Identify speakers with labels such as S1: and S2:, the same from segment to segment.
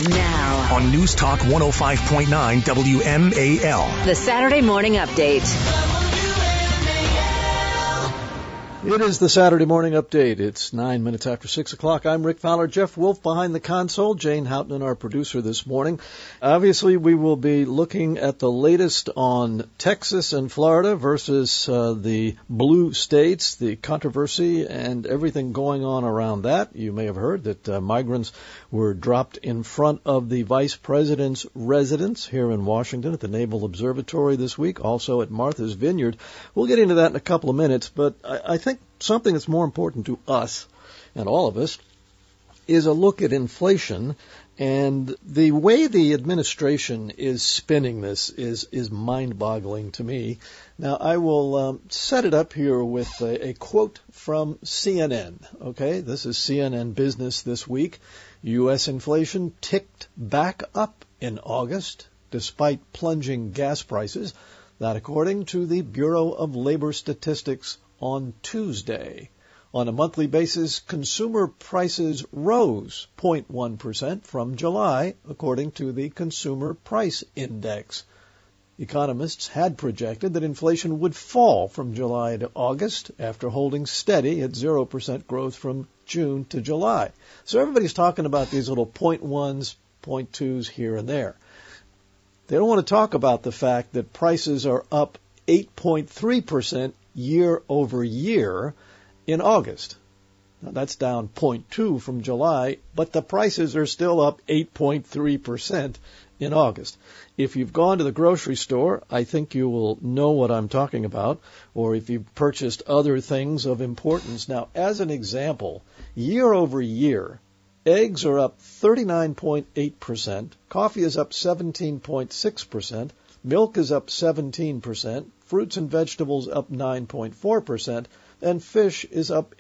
S1: Now,
S2: on News Talk 105.9 WMAL.
S1: the Saturday Morning Update.
S3: It is the Saturday Morning Update. It's 9 minutes after 6 o'clock. I'm Rick Fowler. Jeff Wolf behind the console. Jane Houghton, our producer this morning. Obviously, we will be looking at the latest on Texas and Florida versus the blue states, the controversy and everything going on around that. You may have heard that migrants were dropped in front of the vice president's residence here in Washington at the Naval Observatory this week, also at Martha's Vineyard. We'll get into that in a couple of minutes, but I think something that's more important to us and all of us is a look at inflation, and the way the administration is spinning this is mind-boggling to me. Now, I will set it up here with a quote from CNN. Okay, this is CNN Business this week. U.S. inflation ticked back up in August despite plunging gas prices. That according to the Bureau of Labor Statistics on Tuesday. On a monthly basis, consumer prices rose 0.1% from July, according to the Consumer Price Index. Economists had projected that inflation would fall from July to August after holding steady at 0% growth from June to July. So everybody's talking about these little 0.1s, 0.2s here and there. They don't want to talk about the fact that prices are up 8.3% year over year in August. Now, that's down 0.2 from July, but the prices are still up 8.3% in August. If you've gone to the grocery store, I think you will know what I'm talking about, or if you've purchased other things of importance. Now, as an example, year over year, eggs are up 39.8%, coffee is up 17.6%, milk is up 17%, fruits and vegetables up 9.4%, and fish is up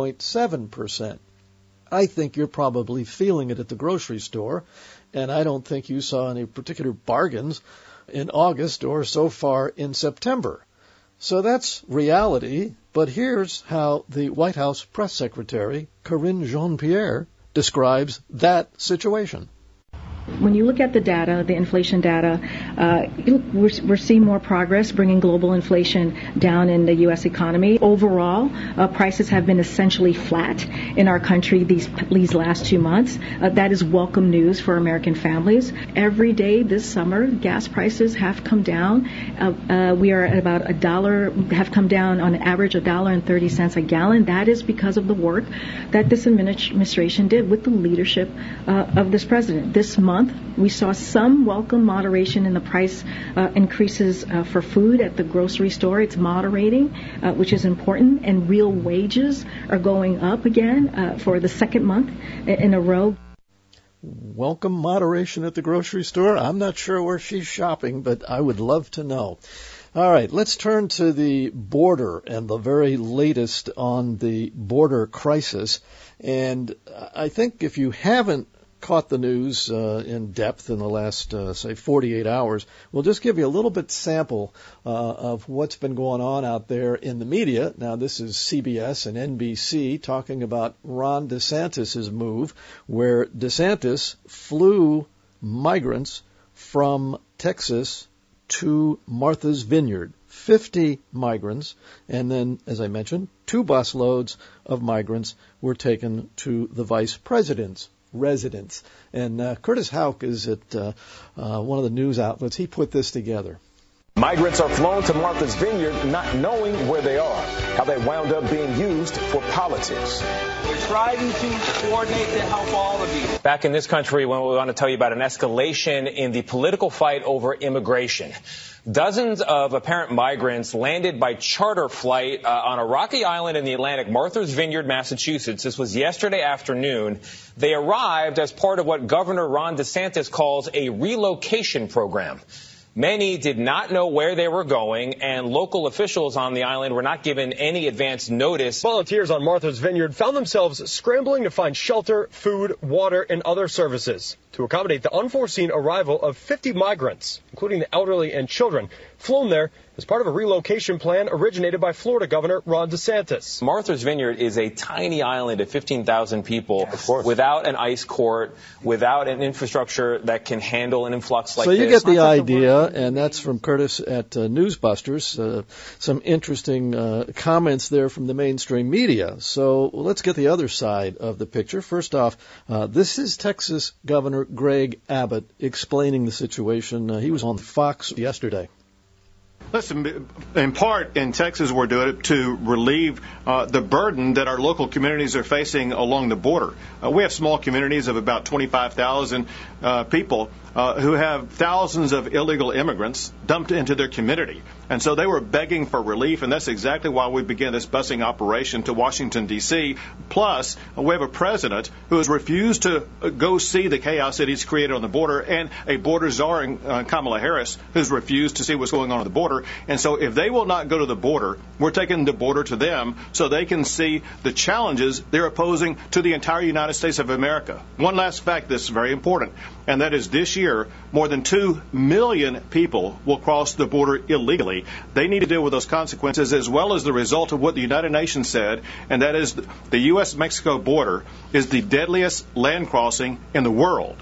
S3: 8.7%. I think you're probably feeling it at the grocery store, and I don't think you saw any particular bargains in August or so far in September. So that's reality, but here's how the White House press secretary, Karine Jean-Pierre, describes that situation.
S4: When you look at the data, the inflation data, we're seeing more progress bringing global inflation down in the U.S. economy. Overall, prices have been essentially flat in our country these last 2 months. That is welcome news for American families. Every day this summer, gas prices have come down. We are at about $1, have come down on average $1.30 a gallon. That is because of the work that this administration did with the leadership of this president. This month, we saw some welcome moderation in the price increases for food at the grocery store. It's moderating, which is important, and real wages are going up again for the second month in a row.
S3: Welcome moderation at the grocery store. I'm not sure where she's shopping, but I would love to know. All right, let's turn to the border and the very latest on the border crisis. And I think if you haven't caught the news in depth in the last, 48 hours. We'll just give you a little bit sample of what's been going on out there in the media. Now, this is CBS and NBC talking about Ron DeSantis' move, where DeSantis flew migrants from Texas to Martha's Vineyard. 50 migrants, and then, as I mentioned, 2 busloads of migrants were taken to the vice president's residence. And Curtis Houck is at one of the news outlets. He put this together.
S5: Migrants are flown to Martha's Vineyard not knowing where they are, how they wound up being used for politics.
S6: We're trying to coordinate to help all of you.
S7: Back in this country, we want to tell you about an escalation in the political fight over immigration. Dozens of apparent migrants landed by charter flight on a rocky island in the Atlantic, Martha's Vineyard, Massachusetts. This was yesterday afternoon. They arrived as part of what Governor Ron DeSantis calls a relocation program. Many did not know where they were going, and local officials on the island were not given any advance notice.
S8: Volunteers on Martha's Vineyard found themselves scrambling to find shelter, food, water, and other services to accommodate the unforeseen arrival of 50 migrants, including the elderly and children, flown there as part of a relocation plan originated by Florida Governor Ron DeSantis.
S7: Martha's Vineyard is a tiny island of 15,000 people without an ice court, without an infrastructure that can handle an influx like this.
S3: So you get the idea, and that's from Curtis at Newsbusters. Some interesting comments there from the mainstream media. So let's get the other side of the picture. First off, this is Texas Governor Greg Abbott explaining the situation. He was on Fox yesterday.
S9: Listen, in part, in Texas, we're doing it to relieve the burden that our local communities are facing along the border. We have small communities of about 25,000 people who have thousands of illegal immigrants dumped into their community. And so they were begging for relief, and that's exactly why we began this busing operation to Washington, D.C. Plus, we have a president who has refused to go see the chaos that he's created on the border, and a border czar in Kamala Harris who's refused to see what's going on the border. And so if they will not go to the border, we're taking the border to them so they can see the challenges they're opposing to the entire United States of America. One last fact that's very important, and that is this year, more than 2 million people will cross the border illegally. They need to deal with those consequences as well as the result of what the United Nations said, and that is the U.S.-Mexico border is the deadliest land crossing in the world.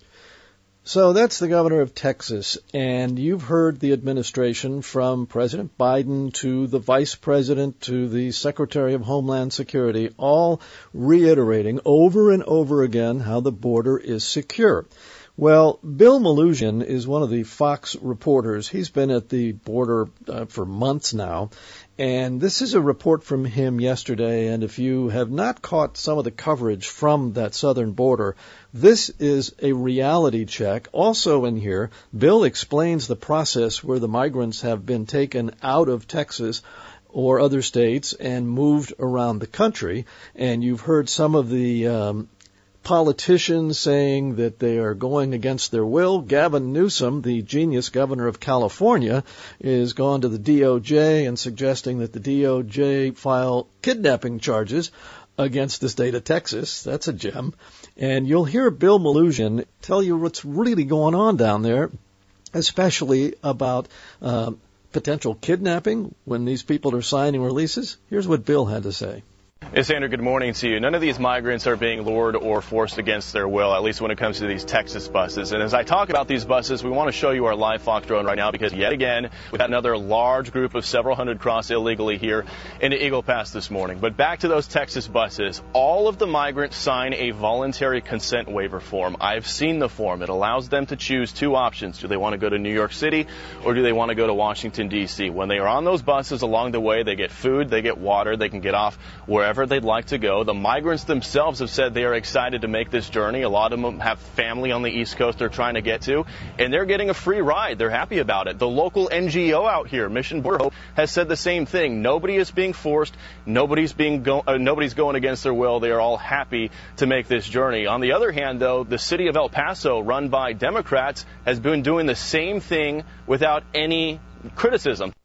S3: So that's the governor of Texas, and you've heard the administration from President Biden to the vice president to the Secretary of Homeland Security, all reiterating over and over again how the border is secure. Well, Bill Melugin is one of the Fox reporters. He's been at the border for months now, and this is a report from him yesterday, and if you have not caught some of the coverage from that southern border, this is a reality check. Also in here, Bill explains the process where the migrants have been taken out of Texas or other states and moved around the country, and you've heard some of the politicians saying that they are going against their will. Gavin Newsom, the genius governor of California, is gone to the DOJ and suggesting that the DOJ file kidnapping charges against the state of Texas. That's a gem. And you'll hear Bill Melugin tell you what's really going on down there, especially about potential kidnapping when these people are signing releases. Here's what Bill had to say.
S10: Yes, Andrew, good morning to you. None of these migrants are being lured or forced against their will, at least when it comes to these Texas buses. And as I talk about these buses, we want to show you our live Fox drone right now because yet again, we've got another large group of several hundred cross illegally here into Eagle Pass this morning. But back to those Texas buses, all of the migrants sign a voluntary consent waiver form. I've seen the form. It allows them to choose two options. Do they want to go to New York City or do they want to go to Washington, D.C.? When they are on those buses along the way, they get food, they get water, they can get off wherever they'd like to go. The migrants themselves have said they are excited to make this journey. A lot of them have family on the East Coast they're trying to get to, and they're getting a free ride. They're happy about it. The local NGO out here, Mission Border Hope, has said the same thing. Nobody is being forced. Nobody's going against their will. They are all happy to make this journey. On the other hand, though, the city of El Paso, run by Democrats, has been doing the same thing without any criticism.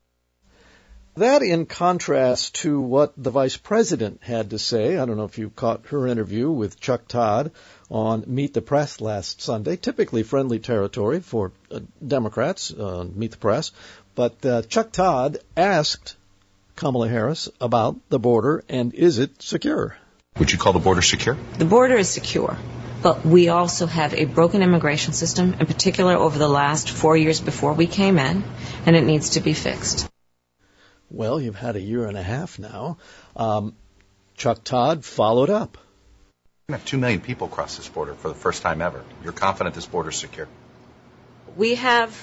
S3: That in contrast to what the vice president had to say. I don't know if you caught her interview with Chuck Todd on Meet the Press last Sunday, typically friendly territory for Democrats, Meet the Press. But Chuck Todd asked Kamala Harris about the border, and is it secure?
S11: Would you call the border secure?
S12: The border is secure, but we also have a broken immigration system, in particular over the last 4 years before we came in, and it needs to be fixed.
S3: Well, you've had a year and a half now. Chuck Todd followed up.
S11: We're going to have 2 million people cross this border for the first time ever. You're confident this border is secure?
S12: We have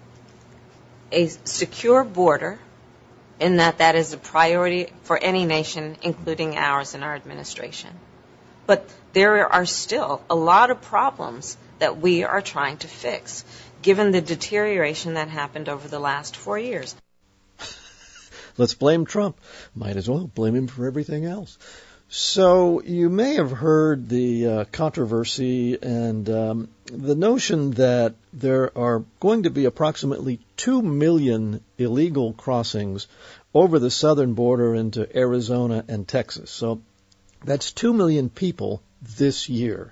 S12: a secure border in that is a priority for any nation, including ours and our administration. But there are still a lot of problems that we are trying to fix, given the deterioration that happened over the last 4 years.
S3: Let's blame Trump. Might as well blame him for everything else. So you may have heard the controversy and the notion that there are going to be approximately 2 million illegal crossings over the southern border into Arizona and Texas. So that's 2 million people this year.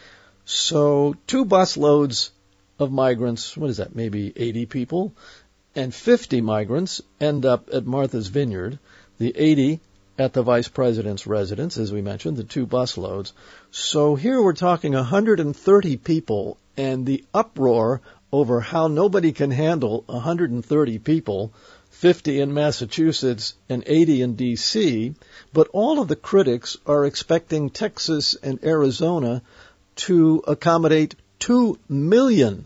S3: So 2 busloads of migrants, what is that, maybe 80 people, and 50 migrants end up at Martha's Vineyard. The 80 at the vice president's residence, as we mentioned, the 2 busloads. So here we're talking 130 people, and the uproar over how nobody can handle 130 people, 50 in Massachusetts and 80 in D.C., but all of the critics are expecting Texas and Arizona to accommodate 2 million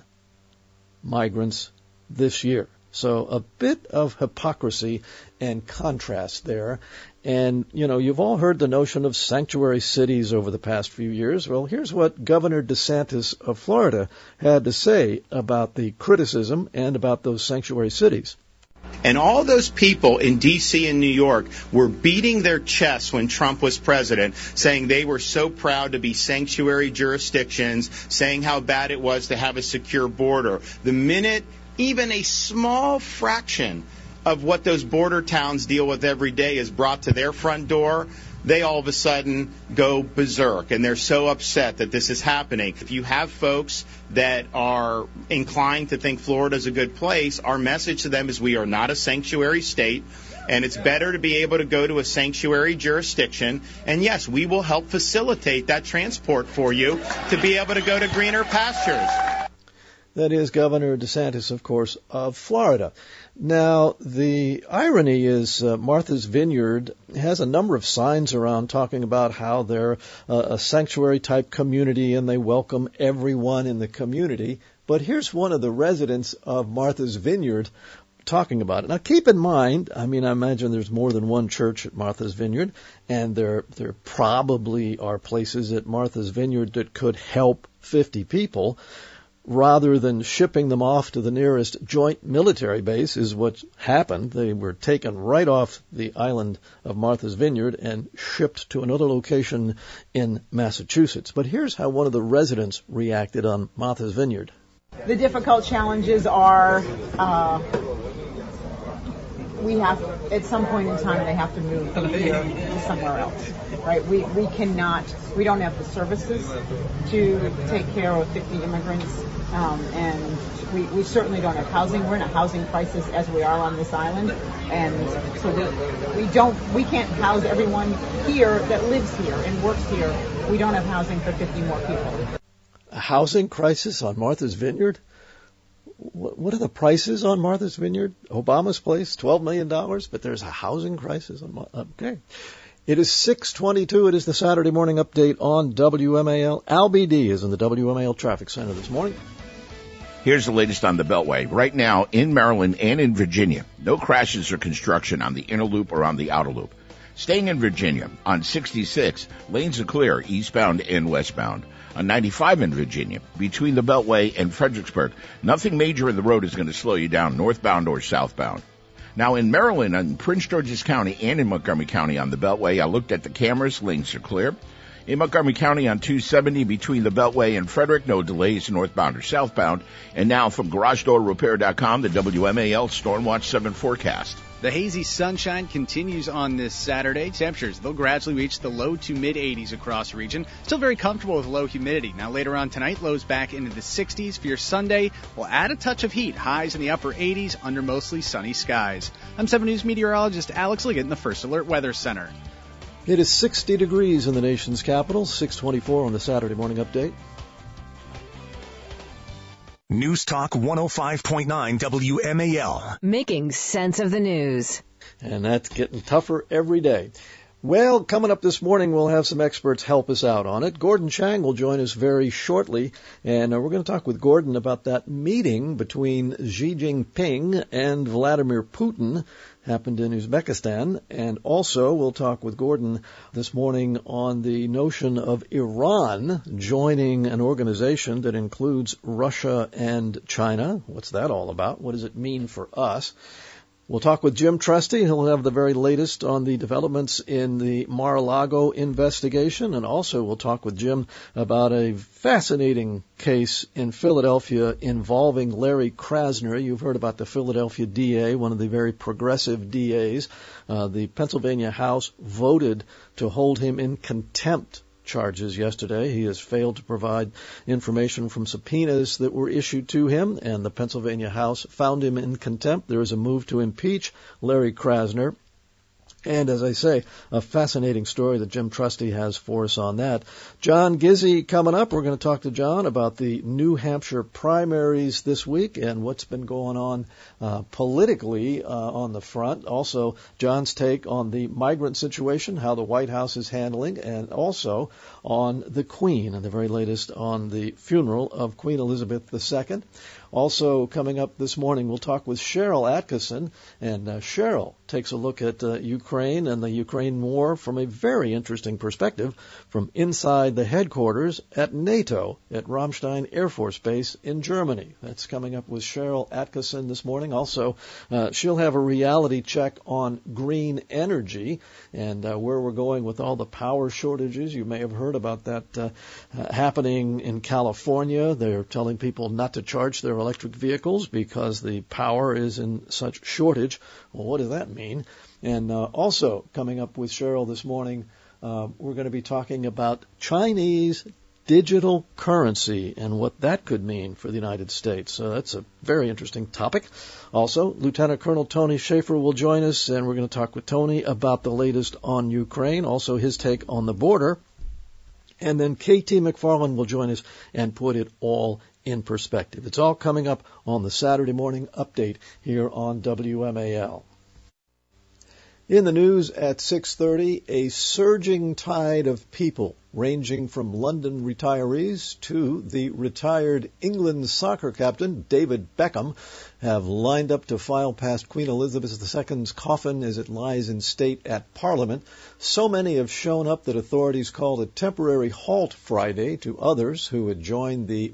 S3: migrants this year. So a bit of hypocrisy and contrast there. And, you know, you've all heard the notion of sanctuary cities over the past few years. Well, here's what Governor DeSantis of Florida had to say about the criticism and about those sanctuary cities.
S13: And all those people in D.C. and New York were beating their chests when Trump was president, saying they were so proud to be sanctuary jurisdictions, saying how bad it was to have a secure border. The minute even a small fraction of what those border towns deal with every day is brought to their front door, they all of a sudden go berserk, and they're so upset that this is happening. If you have folks that are inclined to think Florida's a good place, our message to them is we are not a sanctuary state, and it's better to be able to go to a sanctuary jurisdiction. And yes, we will help facilitate that transport for you to be able to go to greener pastures.
S3: That is Governor DeSantis, of course, of Florida. Now, the irony is Martha's Vineyard has a number of signs around talking about how they're a sanctuary-type community and they welcome everyone in the community. But here's one of the residents of Martha's Vineyard talking about it. Now, keep in mind, I imagine there's more than one church at Martha's Vineyard, and there probably are places at Martha's Vineyard that could help 50 people. Rather than shipping them off to the nearest joint military base is what happened. They were taken right off the island of Martha's Vineyard and shipped to another location in Massachusetts. But here's how one of the residents reacted on Martha's Vineyard.
S14: The difficult challenges are we have, at some point in time, they have to move from here to somewhere else, right? We don't have the services to take care of 50 immigrants, and we certainly don't have housing. We're in a housing crisis as we are on this island, and so we can't house everyone here that lives here and works here. We don't have housing for 50 more people.
S3: A housing crisis on Martha's Vineyard? What are the prices on Martha's Vineyard? Obama's place, $12 million, but there's a housing crisis on okay. It is 6:22. It is the Saturday morning update on WMAL. Al BD is in the WMAL Traffic Center this morning.
S15: Here's the latest on the Beltway. Right now, in Maryland and in Virginia, no crashes or construction on the inner loop or on the outer loop. Staying in Virginia, on 66, lanes are clear, eastbound and westbound. On 95 in Virginia, between the Beltway and Fredericksburg, nothing major in the road is going to slow you down northbound or southbound. Now in Maryland, in Prince George's County and in Montgomery County on the Beltway, I looked at the cameras, lanes are clear. In Montgomery County on 270 between the Beltway and Frederick, no delays northbound or southbound. And now from GarageDoorRepair.com, the WMAL Stormwatch 7 forecast.
S16: The hazy sunshine continues on this Saturday. Temperatures, they'll gradually reach the low to mid-80s across the region. Still very comfortable with low humidity. Now later on tonight, lows back into the 60s. For your Sunday, we'll add a touch of heat. Highs in the upper 80s under mostly sunny skies. I'm 7 News meteorologist Alex Liggett in the First Alert Weather Center.
S3: It is 60 degrees in the nation's capital, 6:24 on the Saturday morning update.
S2: News Talk 105.9 WMAL.
S1: Making sense of the news.
S3: And that's getting tougher every day. Well, coming up this morning, we'll have some experts help us out on it. Gordon Chang will join us very shortly, and we're going to talk with Gordon about that meeting between Xi Jinping and Vladimir Putin. Happened in Uzbekistan. And also we'll talk with Gordon this morning on the notion of Iran joining an organization that includes Russia and China. What's that all about? What does it mean for us? We'll talk with Jim Trusty. He'll have the very latest on the developments in the Mar-a-Lago investigation. And also we'll talk with Jim about a fascinating case in Philadelphia involving Larry Krasner. You've heard about the Philadelphia DA, one of the very progressive DAs. The Pennsylvania House voted to hold him in contempt charges yesterday. He has failed to provide information from subpoenas that were issued to him, and the Pennsylvania House found him in contempt. There is a move to impeach Larry Krasner. And as I say, a fascinating story that Jim Trusty has for us on that. John Gizzi coming up. We're going to talk to John about the New Hampshire primaries this week and what's been going on politically on the front. Also, John's take on the migrant situation, how the White House is handling, and also on the Queen and the very latest on the funeral of Queen Elizabeth II. Also coming up this morning, we'll talk with Cheryl Atkinson, and Cheryl takes a look at Ukraine and the Ukraine war from a very interesting perspective from inside the headquarters at NATO at Ramstein Air Force Base in Germany. That's coming up with Cheryl Atkinson this morning. Also, she'll have a reality check on green energy and where we're going with all the power shortages. You may have heard about that happening in California. They're telling people not to charge their electric vehicles because the power is in such shortage. Well, what does that mean? And also coming up with Cheryl this morning, we're going to be talking about Chinese digital currency and what that could mean for the United States. So that's a very interesting topic. Also, Lieutenant Colonel Tony Schaefer will join us, and we're going to talk with Tony about the latest on Ukraine, also his take on the border. And then KT McFarland will join us and put it all in perspective. It's all coming up on the Saturday morning update here on WMAL. In the news at 6:30, a surging tide of people ranging from London retirees to the retired England soccer captain David Beckham have lined up to file past Queen Elizabeth II's coffin as it lies in state at Parliament. So many have shown up that authorities called a temporary halt Friday to others who had joined the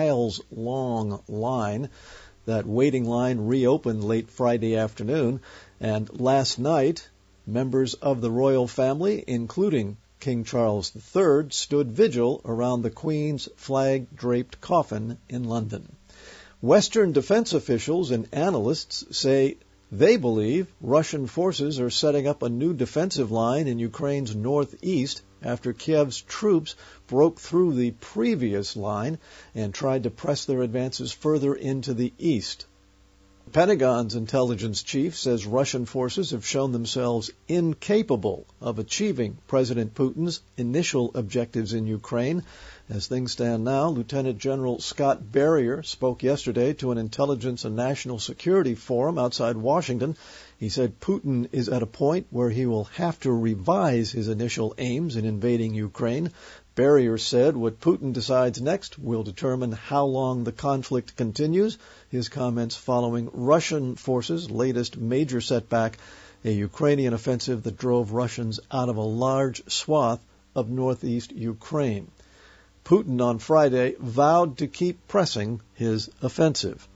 S3: miles-long line. That waiting line reopened late Friday afternoon, and last night, members of the royal family, including King Charles III, stood vigil around the Queen's flag-draped coffin in London. Western defense officials and analysts say they believe Russian forces are setting up a new defensive line in Ukraine's northeast after Kiev's troops broke through the previous line and tried to press their advances further into the east. The Pentagon's intelligence chief says Russian forces have shown themselves incapable of achieving President Putin's initial objectives in Ukraine. As things stand now, Lieutenant General Scott Berrier spoke yesterday to an intelligence and national security forum outside Washington. He said Putin is at a point where he will have to revise his initial aims in invading Ukraine. Berrier said what Putin decides next will determine how long the conflict continues. His comments following Russian forces' latest major setback, a Ukrainian offensive that drove Russians out of a large swath of northeast Ukraine. Putin on Friday vowed to keep pressing his offensive.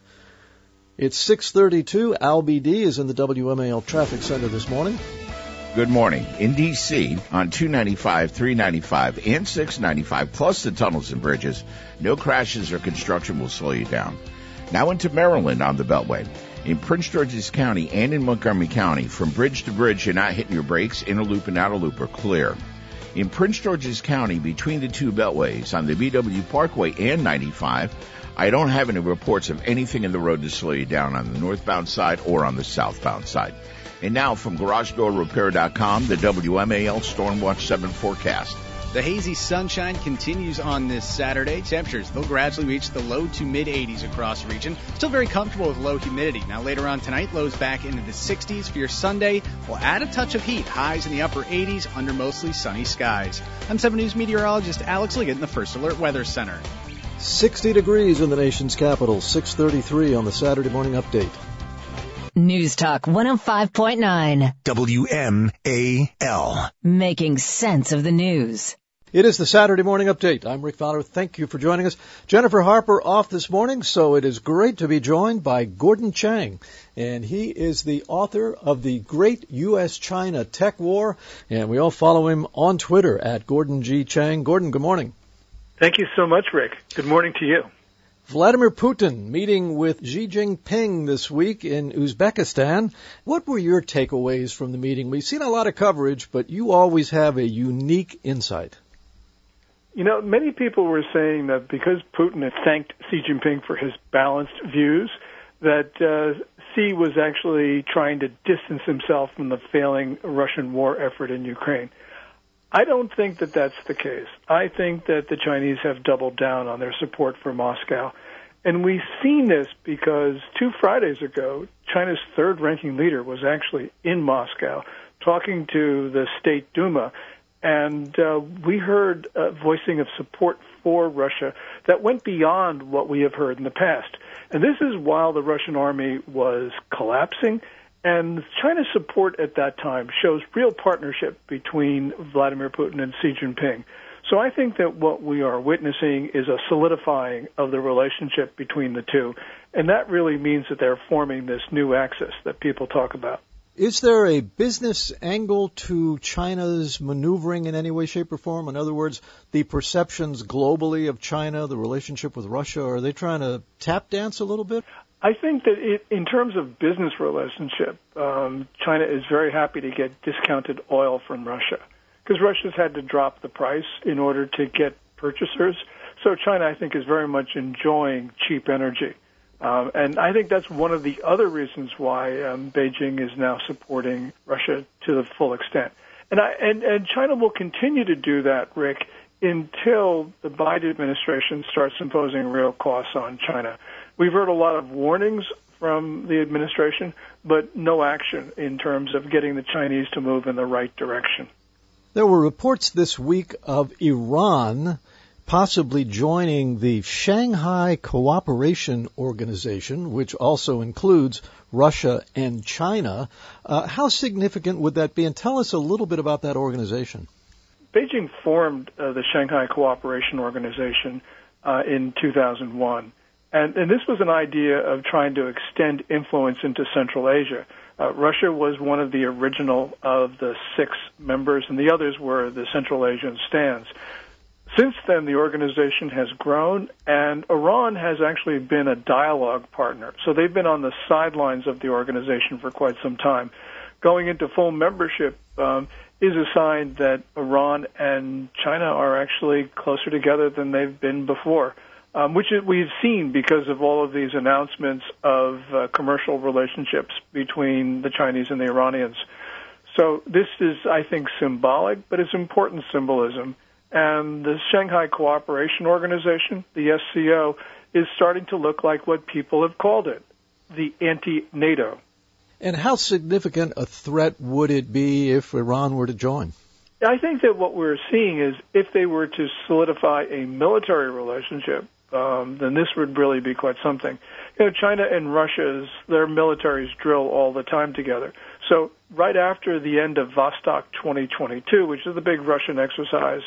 S3: It's 6:32. Al B.D. is in the WMAL traffic center this morning.
S15: Good morning. In D.C., on 295, 395, and 695, plus the tunnels and bridges, no crashes or construction will slow you down. Now into Maryland on the Beltway. In Prince George's County and in Montgomery County, from bridge to bridge, you're not hitting your brakes. Inner loop and outer loop are clear. In Prince George's County, between the two beltways, on the BW Parkway and 95, I don't have any reports of anything in the road to slow you down on the northbound side or on the southbound side. And now from GarageDoorRepair.com, the WMAL Stormwatch 7 forecast.
S16: The hazy sunshine continues on this Saturday. Temperatures, they'll gradually reach the low to mid-80s across the region. Still very comfortable with low humidity. Now later on tonight, lows back into the 60s. For your Sunday, we'll add a touch of heat. Highs in the upper 80s under mostly sunny skies. I'm 7 News meteorologist Alex Liggett in the First Alert Weather Center.
S3: 60 degrees in the nation's capital, 6:33 on the Saturday morning update.
S1: News Talk 105.9.
S2: WMAL.
S1: Making sense of the news.
S3: It is the Saturday Morning Update. I'm Rick Fowler. Thank you for joining us. Jennifer Harper off this morning, so it is great to be joined by Gordon Chang. And he is the author of The Great U.S.-China Tech War, and we all follow him on Twitter at Gordon G. Chang. Gordon, good morning.
S17: Thank you so much, Rick. Good morning to you.
S3: Vladimir Putin meeting with Xi Jinping this week in Uzbekistan. What were your takeaways from the meeting? We've seen a lot of coverage, but you always have a unique insight.
S17: You know, many people were saying that because Putin had thanked Xi Jinping for his balanced views, that Xi was actually trying to distance himself from the failing Russian war effort in Ukraine. I don't think that that's the case. I think that the Chinese have doubled down on their support for Moscow. And we've seen this because 2 Fridays ago, China's third-ranking leader was actually in Moscow talking to the State Duma. And we heard a voicing of support for Russia that went beyond what we have heard in the past. And this is while the Russian army was collapsing, and China's support at that time shows real partnership between Vladimir Putin and Xi Jinping. So I think that what we are witnessing is a solidifying of the relationship between the two, and that really means that they're forming this new axis that people talk about.
S3: Is there a business angle to China's maneuvering in any way, shape, or form? In other words, the perceptions globally of China, the relationship with Russia, are they trying to tap dance a little bit?
S17: I think that in terms of business relationship, China is very happy to get discounted oil from Russia because Russia's had to drop the price in order to get purchasers. So China, I think, is very much enjoying cheap energy. And I think that's one of the other reasons why Beijing is now supporting Russia to the full extent. And China will continue to do that, Rick, until the Biden administration starts imposing real costs on China. We've heard a lot of warnings from the administration, but no action in terms of getting the Chinese to move in the right direction.
S3: There were reports this week of Iran possibly joining the Shanghai Cooperation Organization, which also includes Russia and China. How significant would that be? And tell us a little bit about that organization.
S17: Beijing formed the Shanghai Cooperation Organization in 2001. And this was an idea of trying to extend influence into Central Asia. Russia was one of the original of the 6 members, and the others were the Central Asian stands. Since then, the organization has grown, and Iran has actually been a dialogue partner. So they've been on the sidelines of the organization for quite some time. Going into full membership is a sign that Iran and China are actually closer together than they've been before, which we've seen because of all of these announcements of commercial relationships between the Chinese and the Iranians. So this is, I think, symbolic, but it's important symbolism. And the Shanghai Cooperation Organization, the SCO, is starting to look like what people have called it, the anti-NATO.
S3: And how significant a threat would it be if Iran were to join?
S17: I think that what we're seeing is if they were to solidify a military relationship, then this would really be quite something. You know, China and Russia, their militaries drill all the time together. So right after the end of Vostok 2022, which is the big Russian exercise,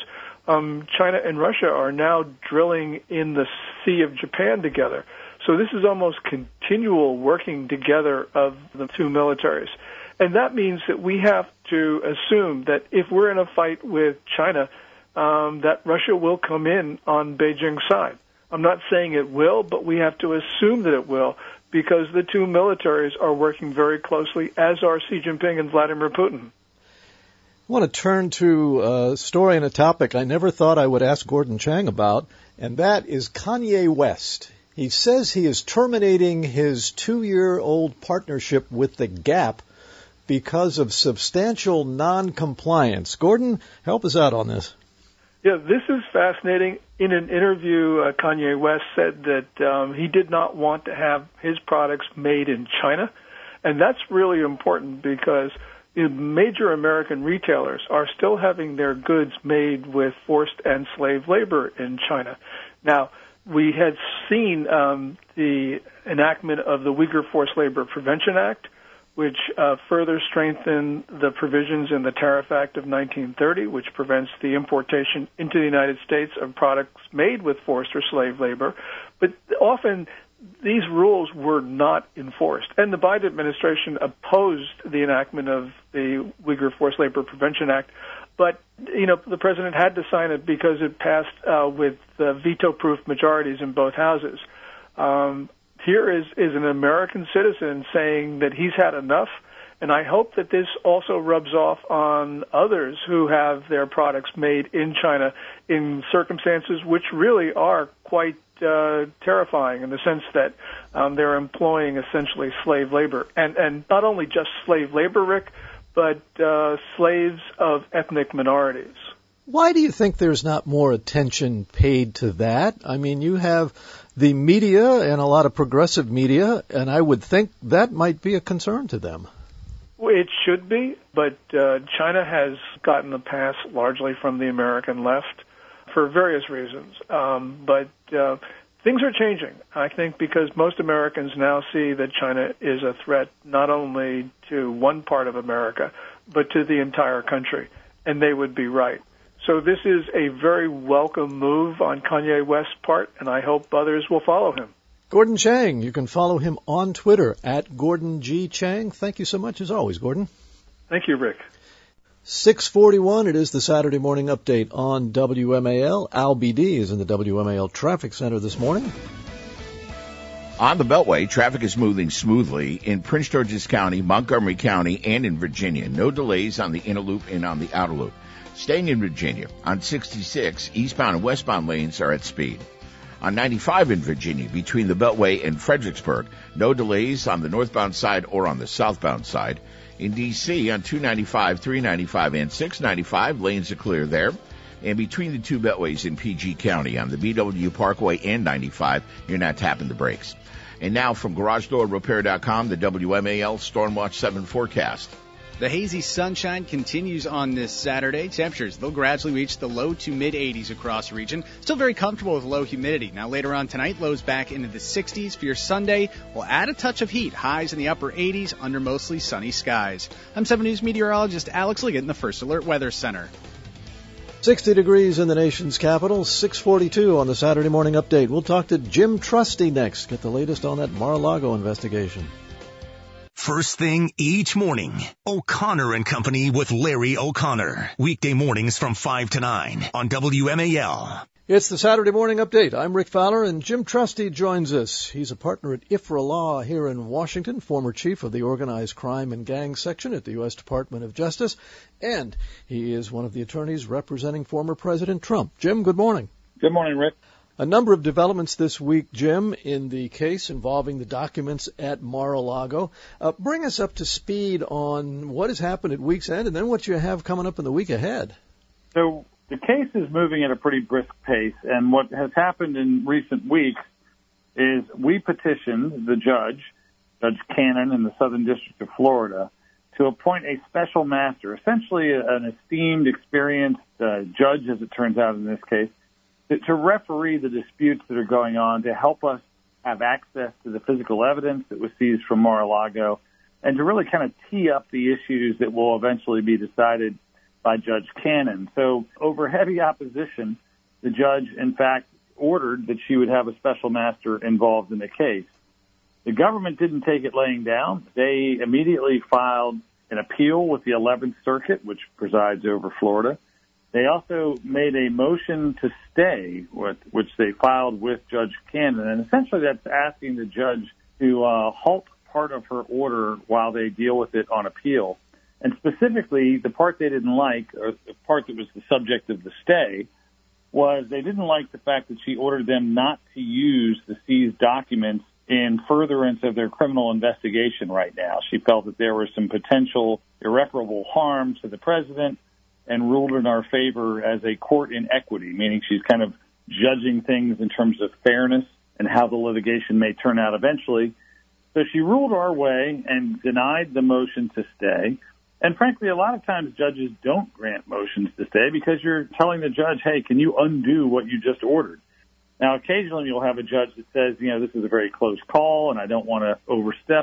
S17: China and Russia are now drilling in the Sea of Japan together. So this is almost continual working together of the two militaries. And that means that we have to assume that if we're in a fight with China, that Russia will come in on Beijing's side. I'm not saying it will, but we have to assume that it will because the two militaries are working very closely, as are Xi Jinping and Vladimir Putin.
S3: I want to turn to a story and a topic I never thought I would ask Gordon Chang about, and that is Kanye West. He says he is terminating his 2-year-old partnership with The Gap because of substantial non-compliance. Gordon, help us out on this.
S17: Yeah, this is fascinating. In an interview, Kanye West said that he did not want to have his products made in China, and that's really important because major American retailers are still having their goods made with forced and slave labor in China. Now, we had seen the enactment of the Uyghur Forced Labor Prevention Act, which further strengthened the provisions in the Tariff Act of 1930, which prevents the importation into the United States of products made with forced or slave labor. But often these rules were not enforced. And the Biden administration opposed the enactment of the Uyghur Forced Labor Prevention Act. But, the president had to sign it because it passed with veto-proof majorities in both houses. Here is an American citizen saying that he's had enough, and I hope that this also rubs off on others who have their products made in China in circumstances which really are quite terrifying in the sense that they're employing essentially slave labor. And not only just slave labor, Rick, but slaves of ethnic minorities.
S3: Why do you think there's not more attention paid to that? I mean, you have the media and a lot of progressive media, and I would think that might be a concern to them.
S17: It should be, but China has gotten a pass largely from the American left for various reasons. But things are changing, I think, because most Americans now see that China is a threat not only to one part of America, but to the entire country, and they would be right. So this is a very welcome move on Kanye West's part, and I hope others will follow him.
S3: Gordon Chang, you can follow him on Twitter at Gordon G. Chang. Thank you so much as always, Gordon.
S17: Thank you, Rick.
S3: 6:41, it is the Saturday morning update on WMAL. Al BD is in the WMAL Traffic Center this morning.
S15: On the Beltway, traffic is moving smoothly in Prince George's County, Montgomery County, and in Virginia. No delays on the inner loop and on the outer loop. Staying in Virginia, on 66, eastbound and westbound lanes are at speed. On 95 in Virginia, between the Beltway and Fredericksburg, no delays on the northbound side or on the southbound side. In D.C., on 295, 395, and 695, lanes are clear there. And between the two beltways in PG County, on the BW Parkway and 95, you're not tapping the brakes. And now from GarageDoorRepair.com, the WMAL Stormwatch 7 forecast.
S16: The hazy sunshine continues on this Saturday. Temperatures, they'll gradually reach the low to mid-80s across the region. Still very comfortable with low humidity. Now later on tonight, lows back into the 60s. For your Sunday, we'll add a touch of heat. Highs in the upper 80s under mostly sunny skies. I'm 7 News meteorologist Alex Liggett in the First Alert Weather Center.
S3: 60 degrees in the nation's capital, 6:42 on the Saturday morning update. We'll talk to Jim Trusty next. Get the latest on that Mar-a-Lago investigation.
S2: First thing each morning, O'Connor and Company with Larry O'Connor. Weekday mornings from 5 to 9 on WMAL.
S3: It's the Saturday morning update. I'm Rick Fowler, and Jim Trusty joins us. He's a partner at IFRA Law here in Washington, former chief of the Organized Crime and Gang Section at the U.S. Department of Justice, and he is one of the attorneys representing former President Trump. Jim, good morning.
S18: Good morning, Rick.
S3: A number of developments this week, Jim, in the case involving the documents at Mar-a-Lago. Bring us up to speed on what has happened at week's end and then what you have coming up in the week ahead.
S18: So the case is moving at a pretty brisk pace, and what has happened in recent weeks is we petitioned the Judge Cannon in the Southern District of Florida, to appoint a special master, essentially an esteemed, experienced judge, as it turns out in this case, to referee the disputes that are going on, to help us have access to the physical evidence that was seized from Mar-a-Lago, and to really kind of tee up the issues that will eventually be decided by Judge Cannon. So over heavy opposition, the judge, in fact, ordered that she would have a special master involved in the case. The government didn't take it laying down. They immediately filed an appeal with the 11th Circuit, which presides over Florida. They also made a motion to stay, which they filed with Judge Cannon. And essentially that's asking the judge to halt part of her order while they deal with it on appeal. And specifically, the part they didn't like, or the part that was the subject of the stay, was they didn't like the fact that she ordered them not to use the seized documents in furtherance of their criminal investigation right now. She felt that there was some potential irreparable harm to the president and ruled in our favor as a court in equity, meaning she's kind of judging things in terms of fairness and how the litigation may turn out eventually. So she ruled our way and denied the motion to stay. And frankly, a lot of times judges don't grant motions to stay because you're telling the judge, hey, can you undo what you just ordered? Now, occasionally you'll have a judge that says, this is a very close call and I don't want to overstep.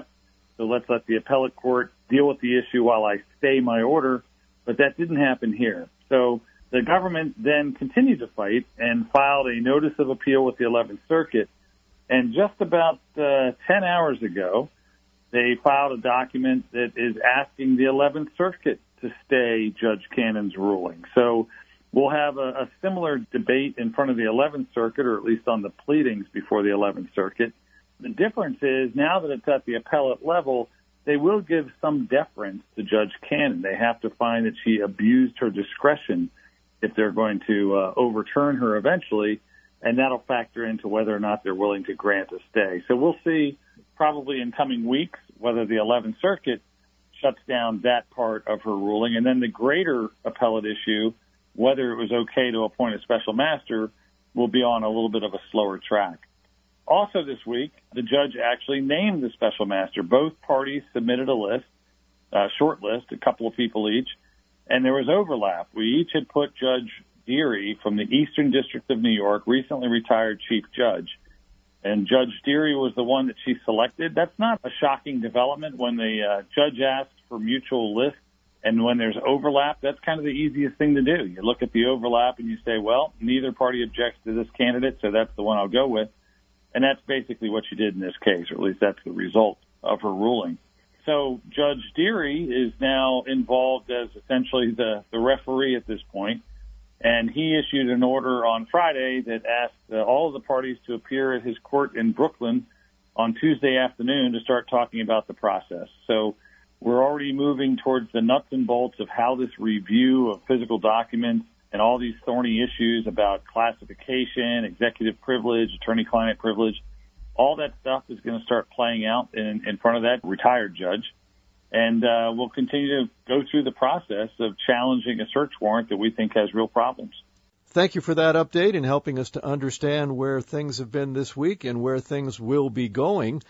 S18: so let's let the appellate court deal with the issue while I stay my order. But that didn't happen here. So the government then continued to fight and filed a notice of appeal with the 11th Circuit. And just about 10 hours ago, they filed a document that is asking the 11th Circuit to stay Judge Cannon's ruling. So we'll have a similar debate in front of the 11th Circuit, or at least on the pleadings before the 11th Circuit. The difference is now that it's at the appellate level, they will give some deference to Judge Cannon. They have to find that she abused her discretion if they're going to overturn her eventually, and that'll factor into whether or not they're willing to grant a stay. So we'll see probably in coming weeks whether the 11th Circuit shuts down that part of her ruling, and then the greater appellate issue, whether it was okay to appoint a special master, will be on a little bit of a slower track. Also this week, the judge actually named the special master. Both parties submitted a list, a short list, a couple of people each, and there was overlap. We each had put Judge Dearie from the Eastern District of New York, recently retired chief judge. And Judge Dearie was the one that she selected. That's not a shocking development when the judge asks for mutual lists. And when there's overlap, that's kind of the easiest thing to do. You look at the overlap and you say, well, neither party objects to this candidate, so that's the one I'll go with. And that's basically what she did in this case, or at least that's the result of her ruling. So Judge Dearie is now involved as essentially the referee at this point, and he issued an order on Friday that asked all of the parties to appear at his court in Brooklyn on Tuesday afternoon to start talking about the process. So we're already moving towards the nuts and bolts of how this review of physical documents and all these thorny issues about classification, executive privilege, attorney-client privilege, all that stuff is going to start playing out in front of that retired judge. And we'll continue to go through the process of challenging a search warrant that we think has real problems.
S3: Thank you for that update and helping us to understand where things have been this week and where things will be going.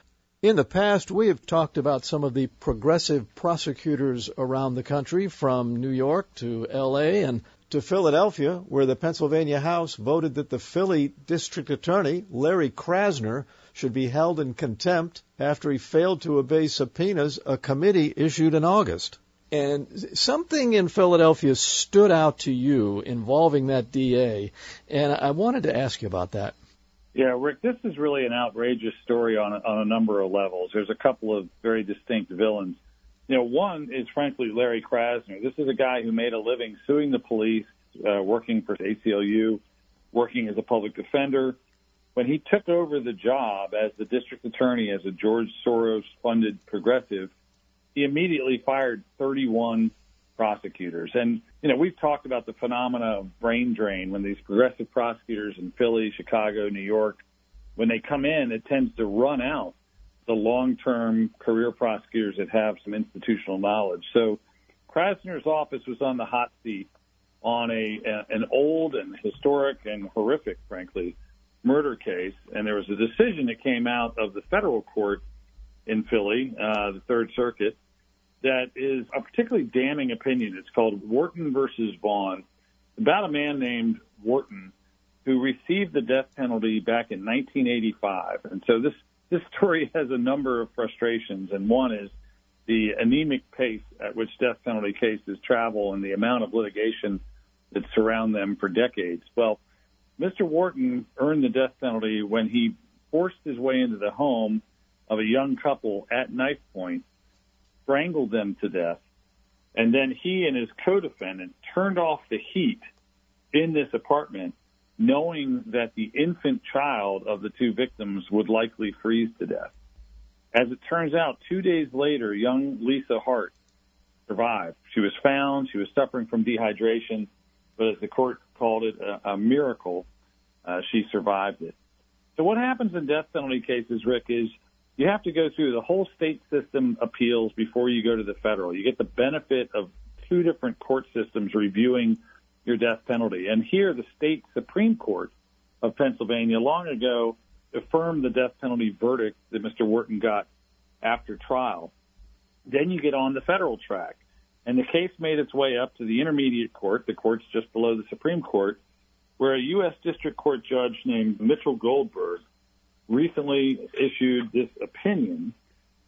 S3: In the past, we have talked about some of the progressive prosecutors around the country, from New York to L.A. and to Philadelphia, where the Pennsylvania House voted that the Philly District Attorney, Larry Krasner, should be held in contempt after he failed to obey subpoenas a committee issued in August. And something in Philadelphia stood out to you involving that DA, and I wanted to ask you about that.
S18: Yeah, Rick, this is really an outrageous story on a number of levels. There's a couple of very distinct villains. You know, one is, frankly, Larry Krasner. This is a guy who made a living suing the police, working for ACLU, working as a public defender. When he took over the job as the district attorney, as a George Soros-funded progressive, he immediately fired 31 prosecutors. And, you know, we've talked about the phenomena of brain drain when these progressive prosecutors in Philly, Chicago, New York, when they come in, it tends to run out the long-term career prosecutors that have some institutional knowledge. So Krasner's office was on the hot seat on an old and historic and horrific, frankly, murder case. And there was a decision that came out of the federal court in Philly, the Third Circuit, that is a particularly damning opinion. It's called Wharton versus Vaughn, about a man named Wharton who received the death penalty back in 1985. And so this story has a number of frustrations, and one is the anemic pace at which death penalty cases travel and the amount of litigation that surround them for decades. Well, Mr. Wharton earned the death penalty when he forced his way into the home of a young couple at knife point, strangled them to death, and then he and his co-defendant turned off the heat in this apartment, knowing that the infant child of the two victims would likely freeze to death. As it turns out, 2 days later, young Lisa Hart survived. She was found. She was suffering from dehydration, but as the court called it, a miracle, she survived it. So what happens in death penalty cases, Rick, is you have to go through the whole state system appeals before you go to the federal. You get the benefit of two different court systems reviewing your death penalty. And here, the state Supreme Court of Pennsylvania long ago affirmed the death penalty verdict that Mr. Wharton got after trial. Then you get on the federal track. And the case made its way up to the intermediate court, the court's just below the Supreme Court, where a U.S. District Court judge named Mitchell Goldberg recently issued this opinion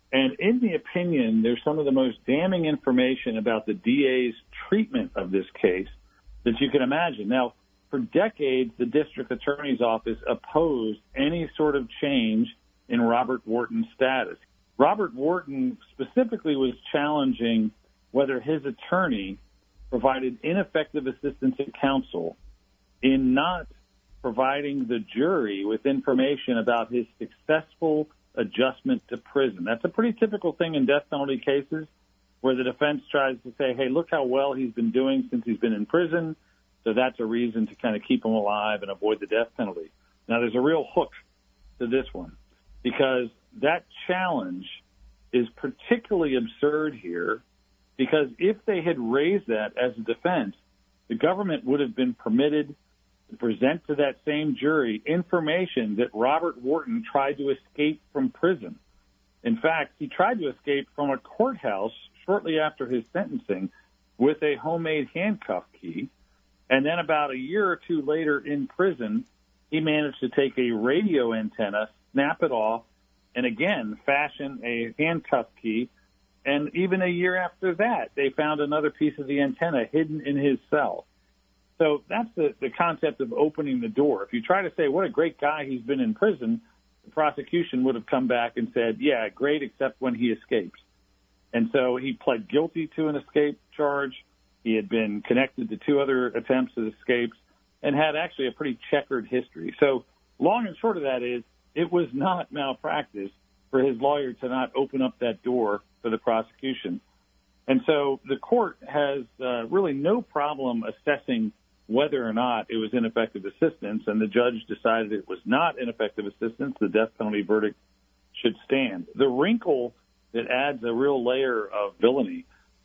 S18: And in the opinion, there's some of the most damning information about the DA's treatment of this case that you can imagine. Now, for decades, the district attorney's office opposed any sort of change in Robert Wharton's status. Robert Wharton specifically was challenging whether his attorney provided ineffective assistance of counsel in not providing the jury with information about his successful adjustment to prison. That's a pretty typical thing in death penalty cases, where the defense tries to say, hey, look how well he's been doing since he's been in prison, so that's a reason to kind of keep him alive and avoid the death penalty. Now, there's a real hook to this one, because that challenge is particularly absurd here, because if they had raised that as a defense, the government would have been permitted to present to that same jury information that Robert Wharton tried to escape from prison. In fact, he tried to escape from a courthouse shortly after his sentencing with a homemade handcuff key. And then about a year or two later in prison, he managed to take a radio antenna, snap it off, and again, fashion a handcuff key. And even a year after that, they found another piece of the antenna hidden in his cell. So that's the concept of opening the door. If you try to say, what a great guy, he's been in prison, the prosecution would have come back and said, yeah, great, except when he escapes. And so he pled guilty to an escape charge. He had been connected to 2 other attempts at escapes and had actually a pretty checkered history. So long and short of that is, it was not malpractice for his lawyer to not open up that door for the prosecution. And so the court has really no problem assessing whether or not it was ineffective assistance, and the judge decided it was not ineffective assistance. The death penalty verdict should stand. The wrinkle that adds a real layer of villainy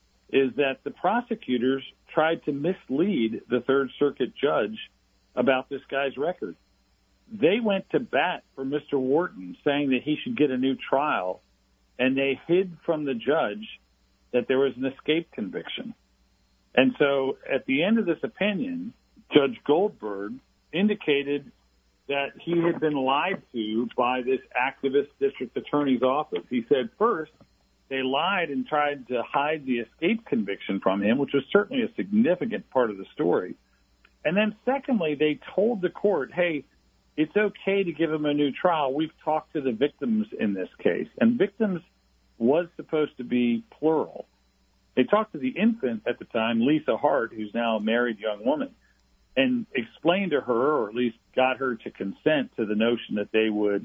S18: is that the prosecutors tried to mislead the Third Circuit judge about this guy's record. They went to bat for Mr. Wharton, saying that he should get a new trial, and they hid from the judge that there was an escape conviction. And so at the end of this opinion, Judge Goldberg indicated that he had been lied to by this activist district attorney's office. He said, first, they lied and tried to hide the escape conviction from him, which was certainly a significant part of the story. And then secondly, they told the court, hey, it's okay to give him a new trial. We've talked to the victims in this case. And victims was supposed to be plural. They talked to the infant at the time, Lisa Hart, who's now a married young woman, and explained to her, or at least got her to consent to the notion that they would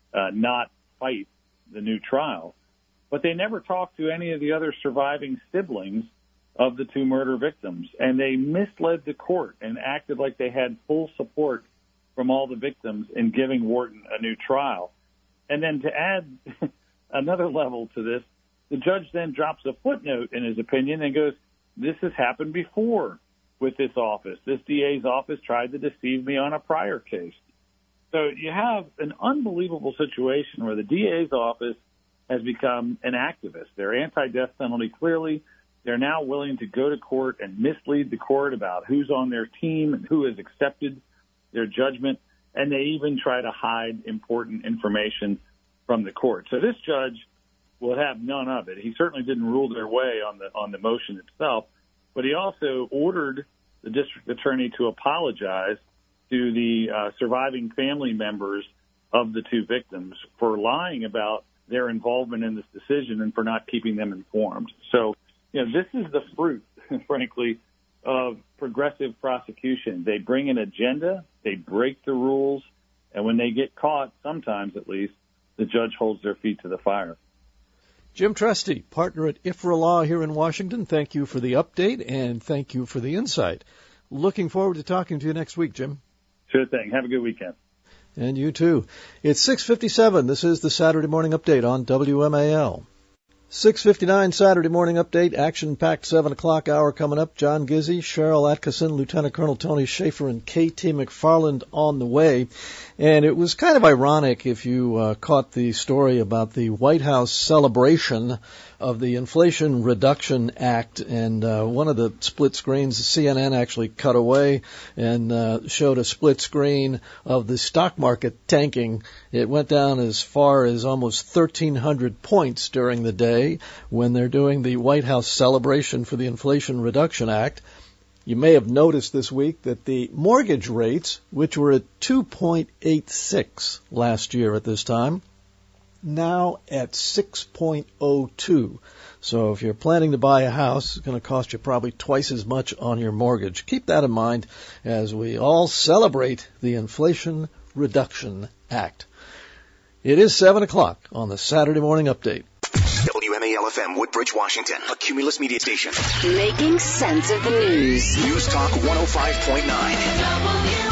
S18: not fight the new trial. But they never talked to any of the other surviving siblings of the 2 murder victims. And they misled the court and acted like they had full support from all the victims in giving Wharton a new trial. And then to add another level to this, the judge then drops a footnote in his opinion and goes, this has happened before with this office. This DA's office tried to deceive me on a prior case. So you have an unbelievable situation where the DA's office has become an activist. They're anti-death penalty clearly. They're now willing to go to court and mislead the court about who's on their team and who has accepted their judgment, and they even try to hide important information from the court. So this judge will have none of it. He certainly didn't rule their way on the motion itself, but he also ordered the district attorney to apologize to the surviving family members of the 2 victims for lying about their involvement in this decision and for not keeping them informed. So, this is the fruit, frankly, of progressive prosecution. They bring an agenda, they break the rules, and when they get caught, sometimes at least, the judge holds their feet to the fire.
S3: Jim Trusty, partner at IFRA Law here in Washington, thank you for the update and thank you for the insight. Looking forward to talking to you next week, Jim.
S18: Sure thing. Have a good weekend.
S3: And you too. It's 6:57. This is the Saturday Morning Update on WMAL. 6:59 Saturday morning update. Action-packed 7 o'clock hour coming up. John Gizzi, Cheryl Atkinson, Lieutenant Colonel Tony Schaefer, and KT McFarland on the way. And it was kind of ironic if you caught the story about the White House celebration of the Inflation Reduction Act. And one of the split screens, CNN actually cut away and showed a split screen of the stock market tanking. It went down as far as almost 1,300 points during the day when they're doing the White House celebration for the Inflation Reduction Act. You may have noticed this week that the mortgage rates, which were at 2.86 last year at this time, now at 6.02. So if you're planning to buy a house, it's going to cost you probably twice as much on your mortgage. Keep that in mind as we all celebrate the Inflation Reduction Act. It is 7 o'clock on the Saturday morning update.
S2: WMAL-FM, Woodbridge, Washington, a Cumulus media station.
S1: Making sense of the news.
S2: News Talk 105.9.